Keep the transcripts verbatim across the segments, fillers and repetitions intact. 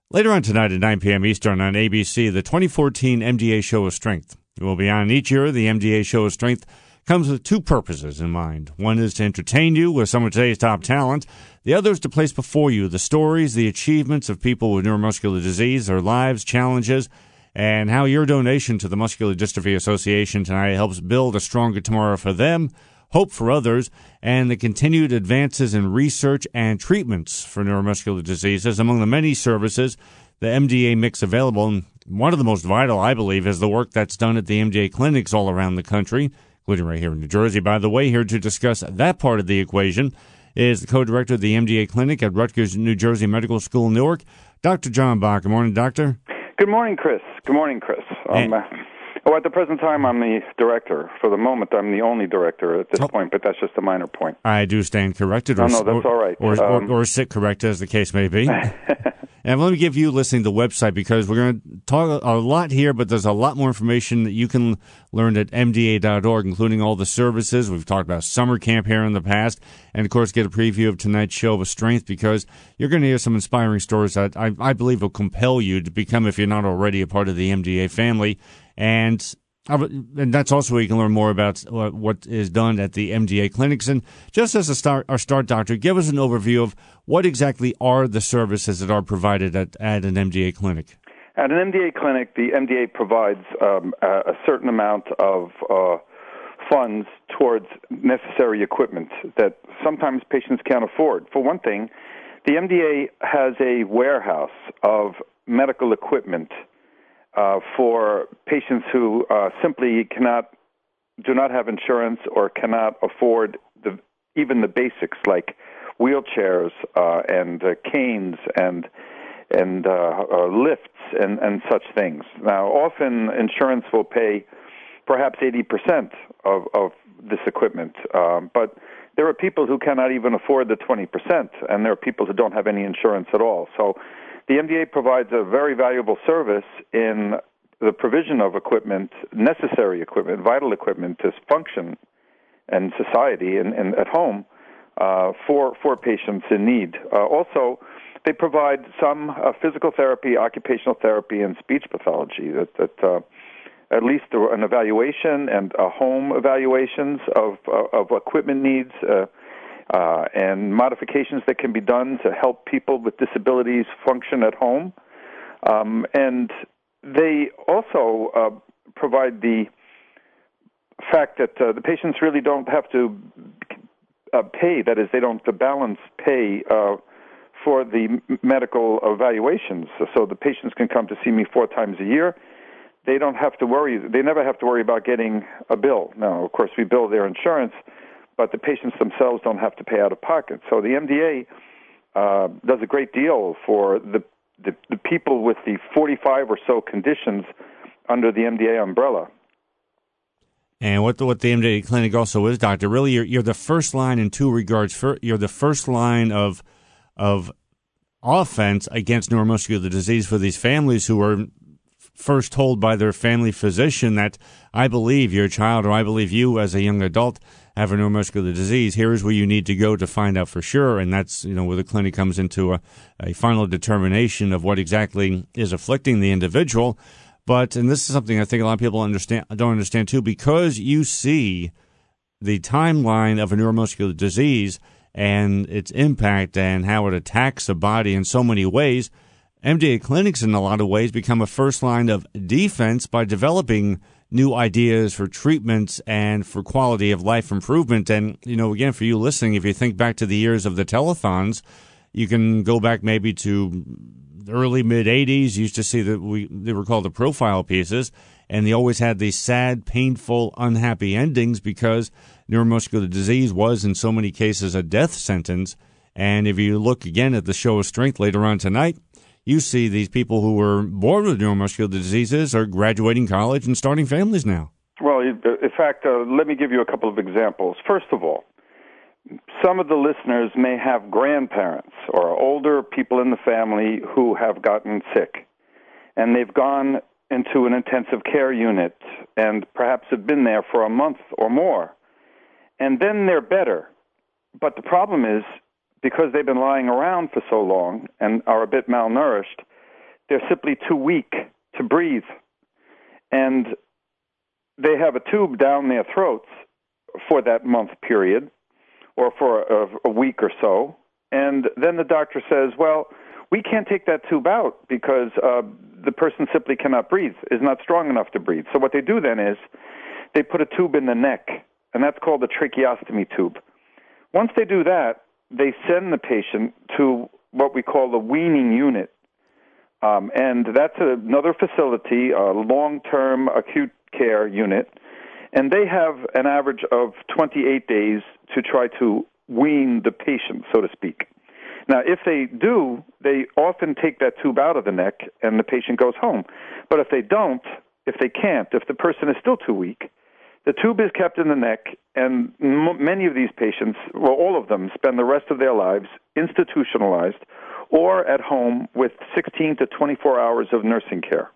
Later on tonight at nine p.m. Eastern on A B C, the twenty fourteen M D A Show of Strength. It will be on each year. The M D A Show of Strength comes with two purposes in mind. One is to entertain you with some of today's top talent. The other is to place before you the stories, the achievements of people with neuromuscular disease, their lives, challenges, and how your donation to the Muscular Dystrophy Association tonight helps build a stronger tomorrow for them, hope for others, and the continued advances in research and treatments for neuromuscular diseases. Among the many services the M D A makes available, and one of the most vital, I believe, is the work that's done at the M D A clinics all around the country, including right here in New Jersey. By the way, here to discuss that part of the equation is the co-director of the M D A clinic at Rutgers New Jersey Medical School, Newark, Doctor John Bach. Good morning, Doctor. Good morning, Chris. Good morning, Chris. Um, uh, oh, at the present time, I'm the director. For the moment, I'm the only director at this oh. point, but that's just a minor point. I do stand corrected. Or, oh, no, that's or, all right. Or, um, or, or sit corrected, as the case may be. And let me give you listening to the website, because we're going to talk a lot here, but there's a lot more information that you can learn at M D A dot org, including all the services. We've talked about summer camp here in the past, and, of course, get a preview of tonight's show of Strength, because you're going to hear some inspiring stories that I, I believe will compel you to become, if you're not already, a part of the M D A family. And And that's also where you can learn more about what is done at the M D A clinics. And just as a start, our start, Doctor, give us an overview of what exactly are the services that are provided at, at an M D A clinic. At an M D A clinic, the M D A provides um, a, a certain amount of uh, funds towards necessary equipment that sometimes patients can't afford. For one thing, the M D A has a warehouse of medical equipment Uh, for patients who uh, simply cannot, do not have insurance or cannot afford the, even the basics like wheelchairs uh, and uh, canes and and uh, uh, lifts and, and such things. Now, often insurance will pay perhaps eighty percent of, of this equipment, um, but there are people who cannot even afford the twenty percent, and there are people who don't have any insurance at all. So the M D A provides a very valuable service in the provision of equipment, necessary equipment, vital equipment to function in society and, and at home uh, for for patients in need. Uh, also, they provide some uh, physical therapy, occupational therapy, and speech pathology. That that uh, at least an evaluation and uh, home evaluations of uh, of equipment needs. Uh, Uh, and modifications that can be done to help people with disabilities function at home. Um, and they also uh, provide the fact that uh, the patients really don't have to uh, pay, that is, they don't have to balance pay uh, for the medical evaluations. So the patients can come to see me four times a year. They don't have to worry, they never have to worry about getting a bill. Now, of course, we bill their insurance, but the patients themselves don't have to pay out of pocket. So the M D A uh, does a great deal for the, the the people with the forty-five or so conditions under the M D A umbrella. And what the, what the M D A clinic also is, Doctor, really you're, you're the first line in two regards. For, you're the first line of of offense against neuromuscular disease for these families who are first told by their family physician that I believe your child or I believe you as a young adult have a neuromuscular disease. Here is where you need to go to find out for sure. And that's, you know, where the clinic comes into a, a final determination of what exactly is afflicting the individual. But, and this is something I think a lot of people understand, don't understand too, because you see the timeline of a neuromuscular disease and its impact and how it attacks the body in so many ways, M D A clinics in a lot of ways become a first line of defense by developing new ideas for treatments and for quality of life improvement. And, you know, again, for you listening, if you think back to the years of the telethons, you can go back maybe to the early mid-eighties. You used to see that we they were called the profile pieces, and they always had these sad, painful, unhappy endings because neuromuscular disease was, in so many cases, a death sentence. And if you look again at the show of Strength later on tonight, you see these people who were born with neuromuscular diseases are graduating college and starting families now. Well, in fact, uh, let me give you a couple of examples. First of all, some of the listeners may have grandparents or older people in the family who have gotten sick, and they've gone into an intensive care unit and perhaps have been there for a month or more, and then they're better. But the problem is, because they've been lying around for so long and are a bit malnourished, they're simply too weak to breathe. And they have a tube down their throats for that month period or for a, a week or so. And then the doctor says, well, we can't take that tube out because uh, the person simply cannot breathe, is not strong enough to breathe. So what they do then is they put a tube in the neck, and that's called a tracheostomy tube. Once they do that, they send the patient to what we call the weaning unit. Um, and that's another facility, a long-term acute care unit. And they have an average of twenty-eight days to try to wean the patient, so to speak. Now, if they do, they often take that tube out of the neck and the patient goes home. But if they don't, if they can't, if the person is still too weak, the tube is kept in the neck, and m- many of these patients, well, all of them, spend the rest of their lives institutionalized or at home with sixteen to twenty-four hours of nursing care.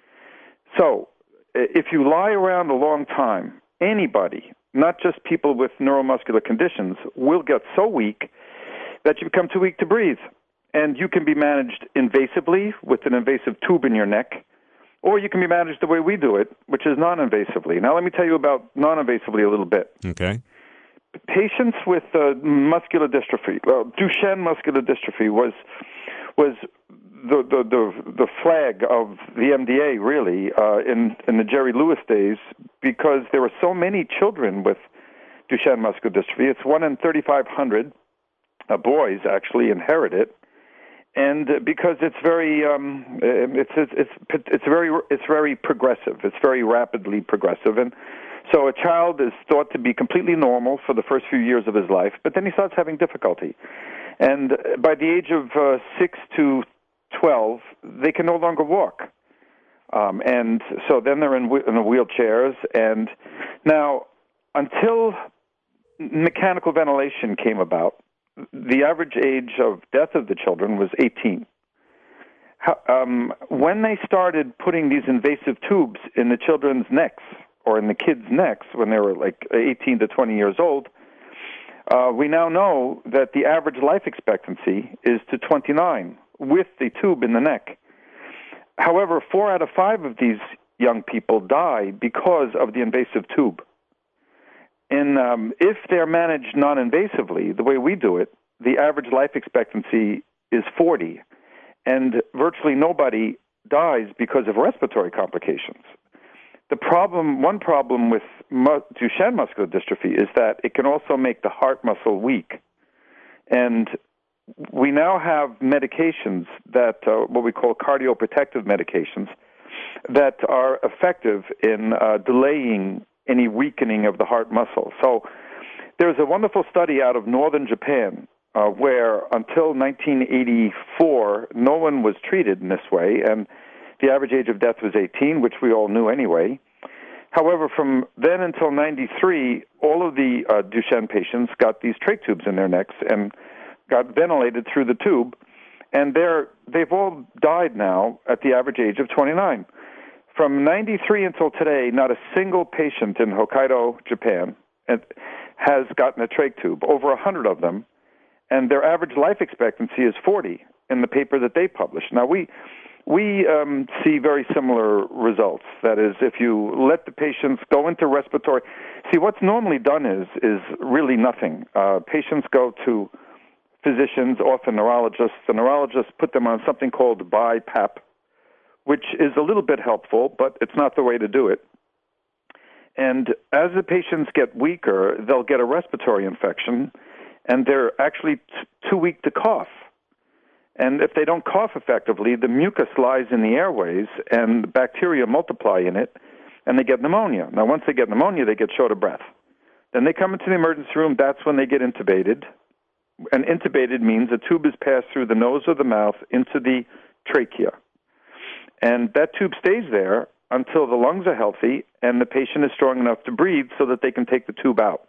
So, if you lie around a long time, anybody, not just people with neuromuscular conditions, will get so weak that you become too weak to breathe. And you can be managed invasively with an invasive tube in your neck, or you can be managed the way we do it, which is non-invasively. Now, let me tell you about non-invasively a little bit. Okay. Patients with uh, muscular dystrophy, well, Duchenne muscular dystrophy was was the the the, the flag of the M D A, really, uh, in in the Jerry Lewis days, because there were so many children with Duchenne muscular dystrophy. It's one in thirty-five hundred uh, boys actually inherit it, and because it's very um, it's it's it's it's very it's very progressive. It's very rapidly progressive, and so a child is thought to be completely normal for the first few years of his life, but then he starts having difficulty. And by the age of uh, six to twelve, they can no longer walk. Um, and so then they're in, in the wheelchairs. And now, until mechanical ventilation came about, the average age of death of the children was eighteen. How, um, when they started putting these invasive tubes in the children's necks, or in the kids' necks when they were like eighteen to twenty years old, uh, we now know that the average life expectancy is to twenty-nine with the tube in the neck. However, four out of five of these young people die because of the invasive tube. And um, if they're managed non-invasively, the way we do it, the average life expectancy is forty, and virtually nobody dies because of respiratory complications. The problem, one problem with mu- Duchenne muscular dystrophy is that it can also make the heart muscle weak. And we now have medications that, uh, what we call cardioprotective medications, that are effective in uh, delaying any weakening of the heart muscle. So there's a wonderful study out of northern Japan uh, where until nineteen eighty-four, no one was treated in this way, and the average age of death was eighteen, which we all knew anyway. However, from then until ninety-three, all of the uh, Duchenne patients got these trach tubes in their necks and got ventilated through the tube, and they're, they've all died now at the average age of twenty-nine. From ninety-three until today, not a single patient in Hokkaido, Japan, has gotten a trach tube, over one hundred of them, and their average life expectancy is forty in the paper that they published. Now, we... We um, see very similar results. That is, if you let the patients go into respiratory... See, what's normally done is is really nothing. Uh, patients go to physicians, often neurologists. The neurologists put them on something called BiPAP, which is a little bit helpful, but it's not the way to do it. And as the patients get weaker, they'll get a respiratory infection, and they're actually t- too weak to cough. And if they don't cough effectively, the mucus lies in the airways, and bacteria multiply in it, and they get pneumonia. Now, once they get pneumonia, they get short of breath. Then they come into the emergency room. That's when they get intubated. And intubated means a tube is passed through the nose or the mouth into the trachea. And that tube stays there until the lungs are healthy and the patient is strong enough to breathe so that they can take the tube out.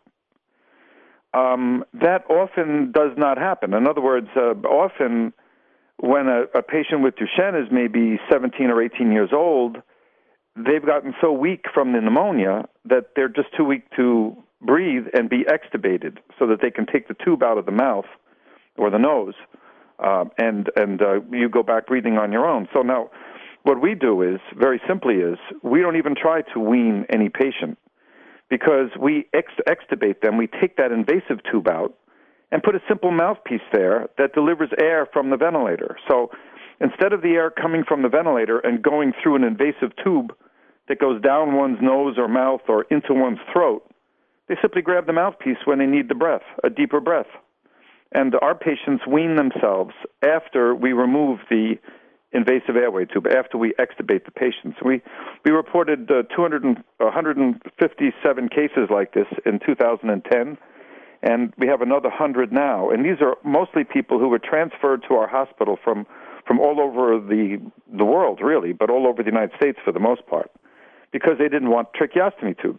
Um, that often does not happen. In other words, uh, often... when a, a patient with Duchenne is maybe seventeen or eighteen years old, they've gotten so weak from the pneumonia that they're just too weak to breathe and be extubated so that they can take the tube out of the mouth or the nose uh, and and uh, you go back breathing on your own. So now, what we do is, very simply is, we don't even try to wean any patient, because we ex- extubate them. We take that invasive tube out and put a simple mouthpiece there that delivers air from the ventilator. So instead of the air coming from the ventilator and going through an invasive tube that goes down one's nose or mouth or into one's throat, they simply grab the mouthpiece when they need the breath, a deeper breath. And our patients wean themselves after we remove the invasive airway tube, after we extubate the patients. We we reported uh, two hundred, one hundred fifty-seven cases like this in two thousand ten, and we have another one hundred now. And these are mostly people who were transferred to our hospital from, from all over the the world, really, but all over the United States for the most part, because they didn't want tracheostomy tubes.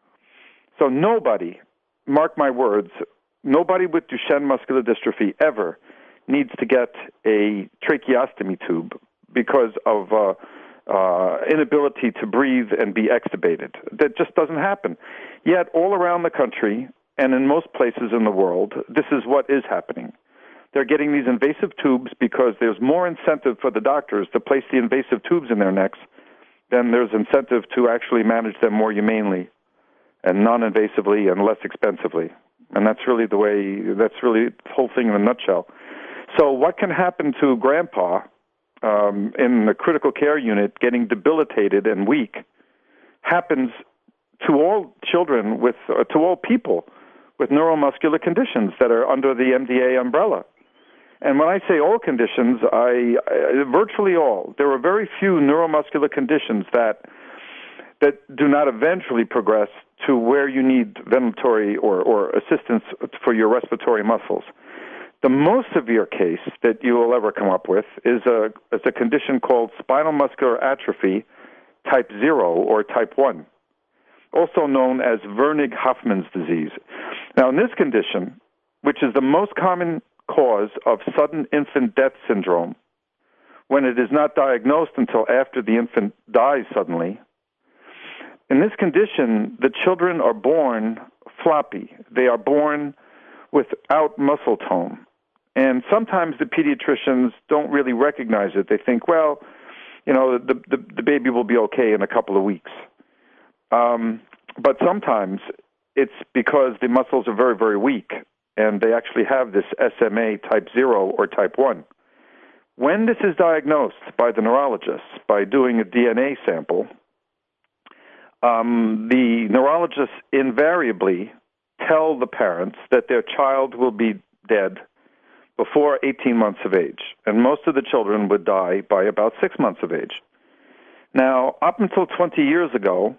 So nobody, mark my words, nobody with Duchenne muscular dystrophy ever needs to get a tracheostomy tube because of uh, uh, inability to breathe and be extubated. That just doesn't happen. Yet all around the country and in most places in the world, this is what is happening. They're getting these invasive tubes because there's more incentive for the doctors to place the invasive tubes in their necks than there's incentive to actually manage them more humanely and non-invasively and less expensively. And that's really the way, that's really the whole thing in a nutshell. So what can happen to grandpa um, in the critical care unit getting debilitated and weak happens to all children with, uh, to all people with neuromuscular conditions that are under the M D A umbrella. And when I say all conditions, I, I virtually all. There are very few neuromuscular conditions that that do not eventually progress to where you need ventilatory or, or assistance for your respiratory muscles. The most severe case that you will ever come up with is a, is a condition called spinal muscular atrophy type zero or type one, also known as Wernig-Hoffman's disease. Now, in this condition, which is the most common cause of sudden infant death syndrome, when it is not diagnosed until after the infant dies suddenly, in this condition, the children are born floppy. They are born without muscle tone. And sometimes the pediatricians don't really recognize it. They think, well, you know, the the, the baby will be okay in a couple of weeks. Um, but sometimes it's because the muscles are very, very weak, and they actually have this S M A type zero or type one. When this is diagnosed by the neurologist, by doing a D N A sample, um, the neurologists invariably tell the parents that their child will be dead before eighteen months of age, and most of the children would die by about six months of age. Now, up until twenty years ago,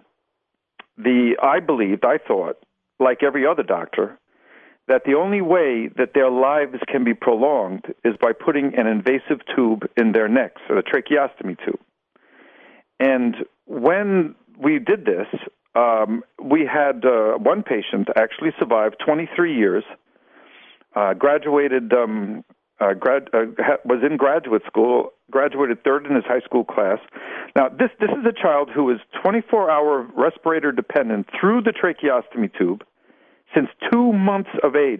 the I believed, I thought, like every other doctor, that the only way that their lives can be prolonged is by putting an invasive tube in their necks, or a tracheostomy tube. And when we did this, um, we had uh, one patient actually survive twenty-three years, uh, graduated, um, uh, grad, uh, was in graduate school, graduated third in his high school class. Now, this, this is a child who is twenty-four hour respirator dependent through the tracheostomy tube since two months of age.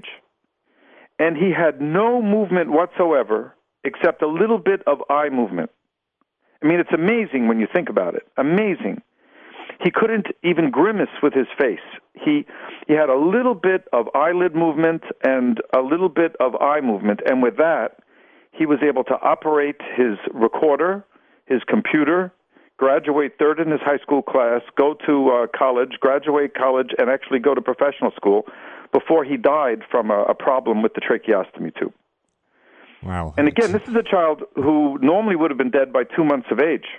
And he had no movement whatsoever except a little bit of eye movement. I mean, it's amazing when you think about it. Amazing. He couldn't even grimace with his face. He he had a little bit of eyelid movement and a little bit of eye movement, and with that, he was able to operate his recorder, his computer, graduate third in his high school class, go to uh, college, graduate college, and actually go to professional school before he died from a, a problem with the tracheostomy tube. Wow. And again, this is a child who normally would have been dead by two months of age.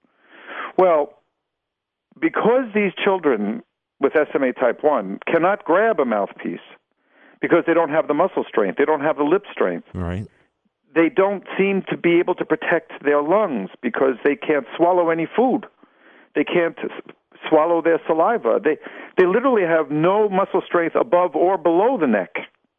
Well, because these children with S M A type one cannot grab a mouthpiece because they don't have the muscle strength, they don't have the lip strength. Right. They don't seem to be able to protect their lungs because they can't swallow any food. They can't swallow their saliva. They they literally have no muscle strength above or below the neck.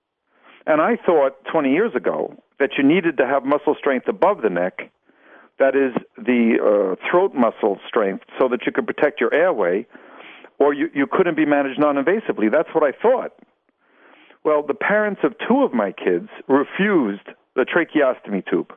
And I thought twenty years ago that you needed to have muscle strength above the neck, that is the uh, throat muscle strength, so that you could protect your airway, or you, you couldn't be managed non-invasively. That's what I thought. Well, the parents of two of my kids refused the tracheostomy tube.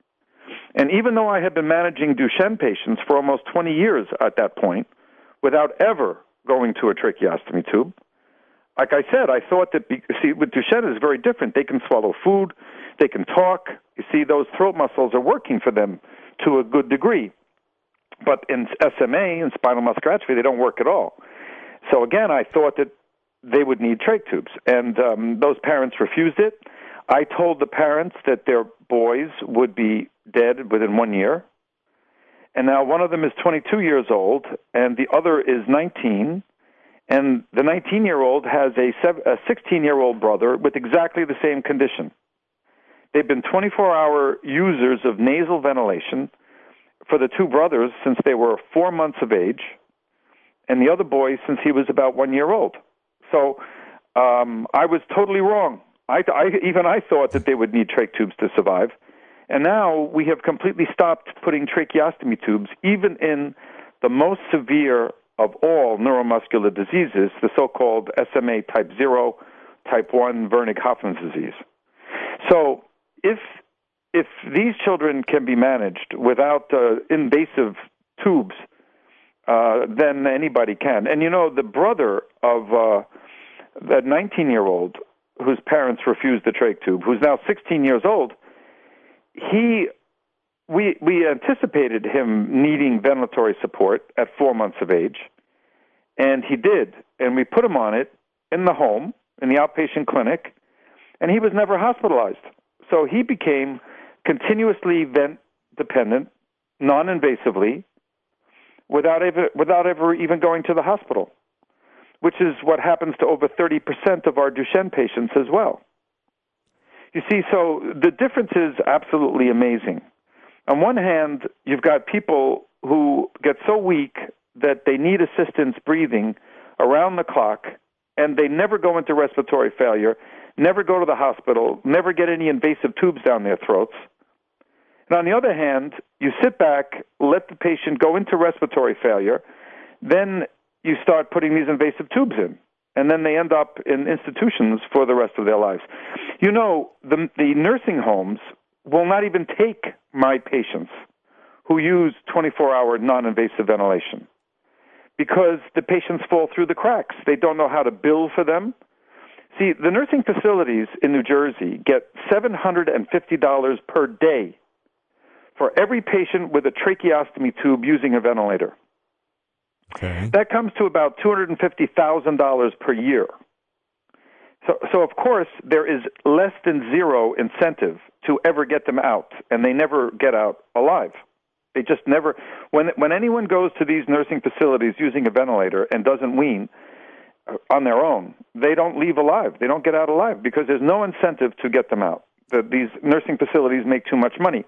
And even though I had been managing Duchenne patients for almost twenty years at that point, without ever going to a tracheostomy tube, like I said, I thought that, be, see, with Duchenne it's very different. They can swallow food, they can talk. You see, those throat muscles are working for them to a good degree. But in S M A, in spinal muscular atrophy, they don't work at all. So again, I thought that they would need trach tubes, and um, those parents refused it. I told the parents that their boys would be dead within one year, and now one of them is twenty-two years old, and the other is nineteen, and the nineteen-year-old has a sixteen-year-old brother with exactly the same condition. They've been twenty-four hour users of nasal ventilation for the two brothers since they were four months of age, and the other boy since he was about one year old. So um, I was totally wrong. I, I, even I thought that they would need trach tubes to survive. And now we have completely stopped putting tracheostomy tubes, even in the most severe of all neuromuscular diseases, the so-called S M A type zero, type one, Wernicke-Hoffman's disease. So if if these children can be managed without uh, invasive tubes, uh, then anybody can. And you know, the brother of uh, that nineteen-year-old whose parents refused the trach tube, who's now sixteen years old, he, we we anticipated him needing ventilatory support at four months of age, and he did. And we put him on it in the home, in the outpatient clinic, and he was never hospitalized. So he became continuously vent-dependent, non-invasively, without ever, without ever even going to the hospital, which is what happens to over thirty percent of our Duchenne patients as well. You see, so the difference is absolutely amazing. On one hand, you've got people who get so weak that they need assistance breathing around the clock, and they never go into respiratory failure, never go to the hospital, never get any invasive tubes down their throats. And on the other hand, you sit back, let the patient go into respiratory failure, then you start putting these invasive tubes in, and then they end up in institutions for the rest of their lives. You know, the, the nursing homes will not even take my patients who use twenty-four hour non-invasive ventilation because the patients fall through the cracks. They don't know how to bill for them. See, the nursing facilities in New Jersey get seven hundred fifty dollars per day for every patient with a tracheostomy tube using a ventilator. Okay. That comes to about two hundred fifty thousand dollars per year. So, so, of course, there is less than zero incentive to ever get them out, and they never get out alive. They just never, when when anyone goes to these nursing facilities using a ventilator and doesn't wean on their own, they don't leave alive. They don't get out alive because there's no incentive to get them out. The, these nursing facilities make too much money.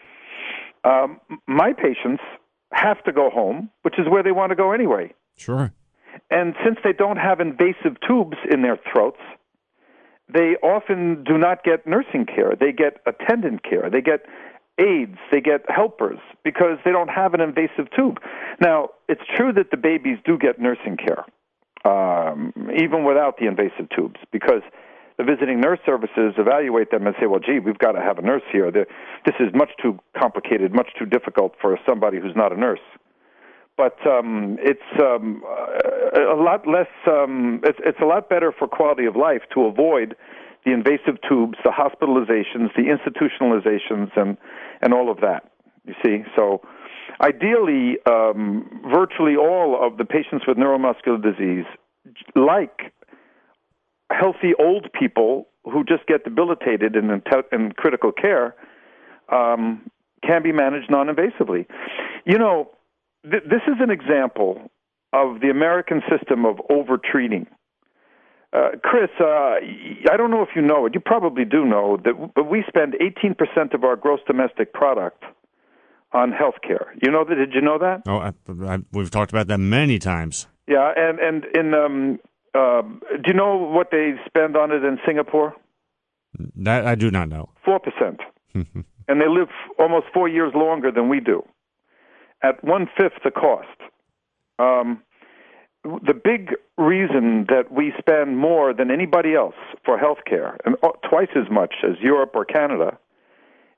Um, my patients have to go home, which is where they want to go anyway. Sure. And since they don't have invasive tubes in their throats, they often do not get nursing care. They get attendant care. They get aides. They get helpers because they don't have an invasive tube. Now, it's true that the babies do get nursing care, um, even without the invasive tubes, because the visiting nurse services evaluate them and say, well, gee, we've got to have a nurse here. This is much too complicated, much too difficult for somebody who's not a nurse. But um, it's um, a lot less, um, it's, it's a lot better for quality of life to avoid the invasive tubes, the hospitalizations, the institutionalizations, and, and all of that, you see. So ideally, um, virtually all of the patients with neuromuscular disease, like healthy old people who just get debilitated in, in critical care, um, can be managed non-invasively. You know, th- this is an example of the American system of over-treating. Uh, Chris, uh, I don't know if you know it. You probably do know that but we spend eighteen percent of our gross domestic product on health care. You know that? Did you know that? Oh, I, I, we've talked about that many times. Yeah, and, and in um, uh, do you know what they spend on it in Singapore? That I do not know. four percent. And they live almost four years longer than we do, at one-fifth the cost. Um, the big reason that we spend more than anybody else for health care, and twice as much as Europe or Canada,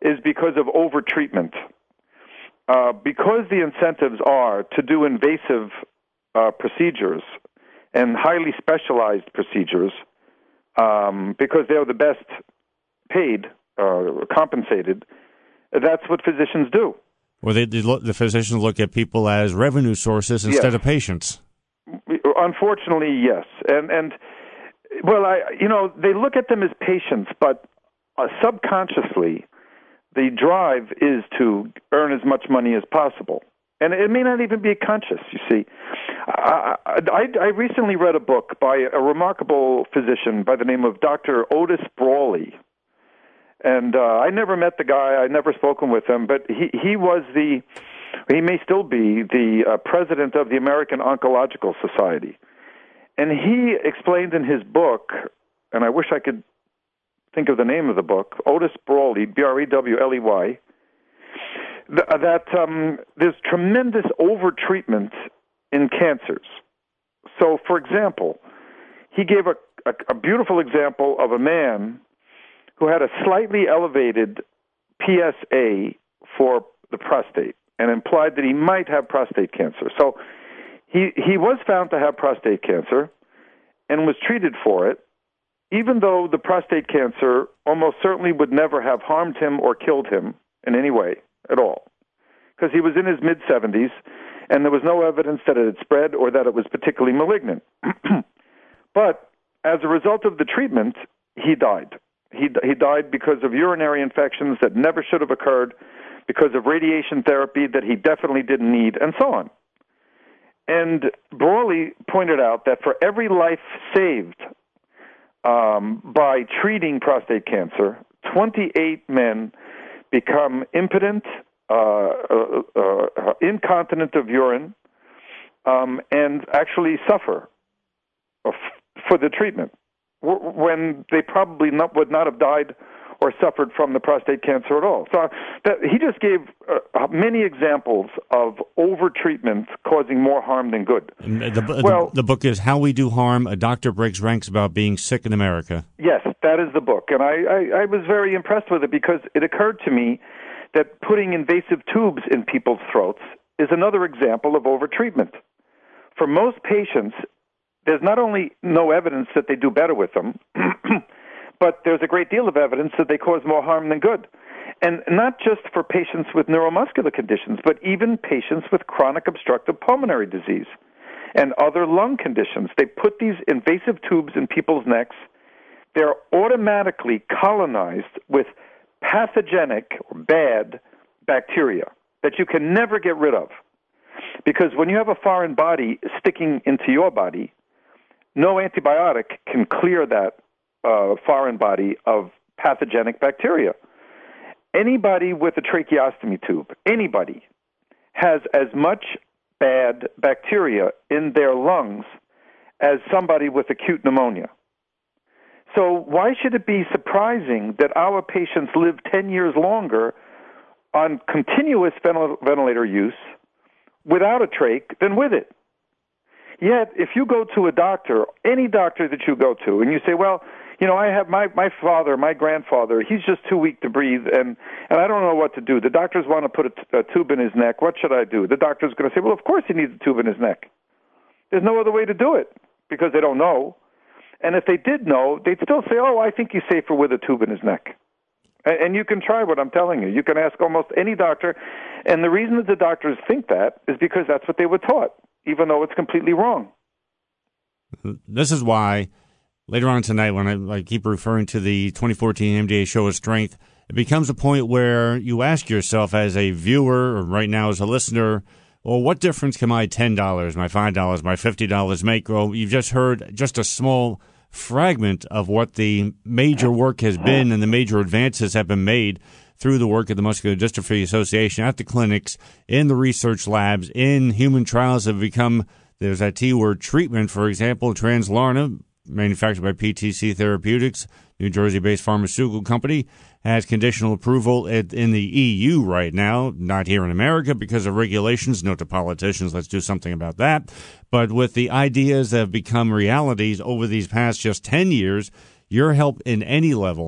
is because of overtreatment. Uh, because the incentives are to do invasive uh, procedures and highly specialized procedures, um, because they're the best paid, uh, compensated, that's what physicians do. Well, they, they look, the physicians look at people as revenue sources instead yes. of patients. Unfortunately, yes. And, and well, I, you know, they look at them as patients, but uh, subconsciously, the drive is to earn as much money as possible. And it may not even be conscious, you see. I, I, I recently read a book by a remarkable physician by the name of Doctor Otis Brawley. And uh, I never met the guy. I never spoken with him. But he, he was the, he may still be, the uh, president of the American Oncological Society. And he explained in his book, and I wish I could think of the name of the book, Otis Brawley, B R E W L E Y, th- that um, there's tremendous overtreatment in cancers. So, for example, he gave a, a, a beautiful example of a man who had a slightly elevated P S A for the prostate and implied that he might have prostate cancer. So he, he was found to have prostate cancer and was treated for it, even though the prostate cancer almost certainly would never have harmed him or killed him in any way at all, because he was in his mid-seventies, and there was no evidence that it had spread or that it was particularly malignant. But as a result of the treatment, he died. He, he died because of urinary infections that never should have occurred, because of radiation therapy that he definitely didn't need, and so on. And Brawley pointed out that for every life saved Um, by treating prostate cancer, twenty-eight men become impotent, uh, uh, uh, incontinent of urine, um, and actually suffer for the treatment, when they probably not, would not have died or suffered from the prostate cancer at all. So that, he just gave uh, many examples of over-treatment causing more harm than good. The, well, the, the book is How We Do Harm, A Doctor Breaks Ranks About Being Sick in America. Yes, that is the book. And I, I, I was very impressed with it because it occurred to me that putting invasive tubes in people's throats is another example of over-treatment. For most patients, there's not only no evidence that they do better with them, but there's a great deal of evidence that they cause more harm than good. And not just for patients with neuromuscular conditions, but even patients with chronic obstructive pulmonary disease and other lung conditions. They put these invasive tubes in people's necks. They're automatically colonized with pathogenic or bad bacteria that you can never get rid of. Because when you have a foreign body sticking into your body, no antibiotic can clear that Uh, foreign body of pathogenic bacteria. Anybody with a tracheostomy tube, anybody, has as much bad bacteria in their lungs as somebody with acute pneumonia. So why should it be surprising that our patients live ten years longer on continuous ventil- ventilator use without a trach than with it? Yet, if you go to a doctor, any doctor that you go to, and you say, well, you know, I have my, my father, my grandfather, he's just too weak to breathe, and, and I don't know what to do. The doctors want to put a, t- a tube in his neck. What should I do? The doctor's going to say, well, of course he needs a tube in his neck. There's no other way to do it because they don't know. And if they did know, they'd still say, oh, I think he's safer with a tube in his neck. And, and you can try what I'm telling you. You can ask almost any doctor. And the reason that the doctors think that is because that's what they were taught, even though it's completely wrong. This is why later on tonight, when I, I keep referring to the twenty fourteen M D A Show of Strength, it becomes a point where you ask yourself as a viewer, or right now as a listener, well, what difference can my ten dollars, my five dollars, my fifty dollars make? Well, you've just heard just a small fragment of what the major work has been and the major advances have been made through the work of the Muscular Dystrophy Association at the clinics, in the research labs, in human trials have become, there's that T-word, treatment, for example, Translarna, manufactured by P T C Therapeutics, New Jersey-based pharmaceutical company, has conditional approval in the E U right now, not here in America because of regulations. Note to politicians, let's do something about that. But with the ideas that have become realities over these past just ten years, your help in any level,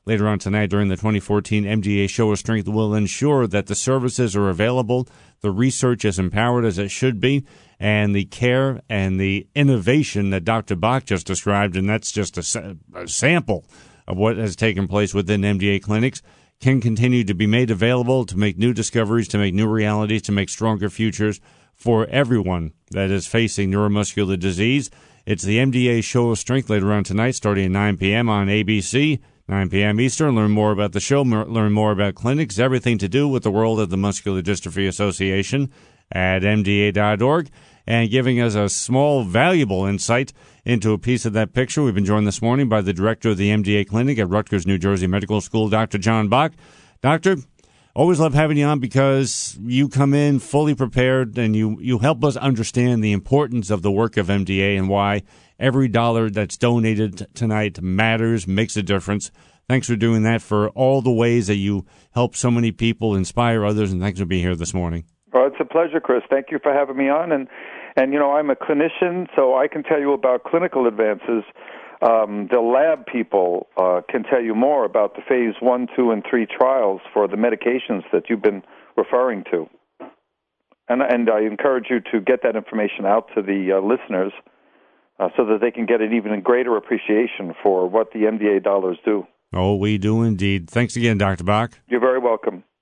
later on tonight during the twenty fourteen M D A Show of Strength will ensure that the services are available, the research is empowered as it should be, and the care and the innovation that Doctor Bach just described, and that's just a, a sample of what has taken place within M D A clinics, can continue to be made available to make new discoveries, to make new realities, to make stronger futures for everyone that is facing neuromuscular disease. It's the M D A Show of Strength later on tonight, starting at nine p.m. on A B C, nine p.m. Eastern. Learn more about the show, learn more about clinics, everything to do with the world of the Muscular Dystrophy Association at M D A dot org. And giving us a small, valuable insight into a piece of that picture, we've been joined this morning by the director of the M D A Clinic at Rutgers, New Jersey Medical School, Doctor John Bach. Doctor, always love having you on because you come in fully prepared and you, you help us understand the importance of the work of M D A and why every dollar that's donated t- tonight matters, makes a difference. Thanks for doing that, for all the ways that you help so many people, inspire others, and thanks for being here this morning. Well, it's a pleasure, Chris. Thank you for having me on. And, and you know, I'm a clinician, so I can tell you about clinical advances. Um, the lab people uh, can tell you more about the phase one, two, and three trials for the medications that you've been referring to. And, and I encourage you to get that information out to the uh, listeners uh, so that they can get an even greater appreciation for what the M D A dollars do. Oh, we do indeed. Thanks again, Doctor Bach. You're very welcome.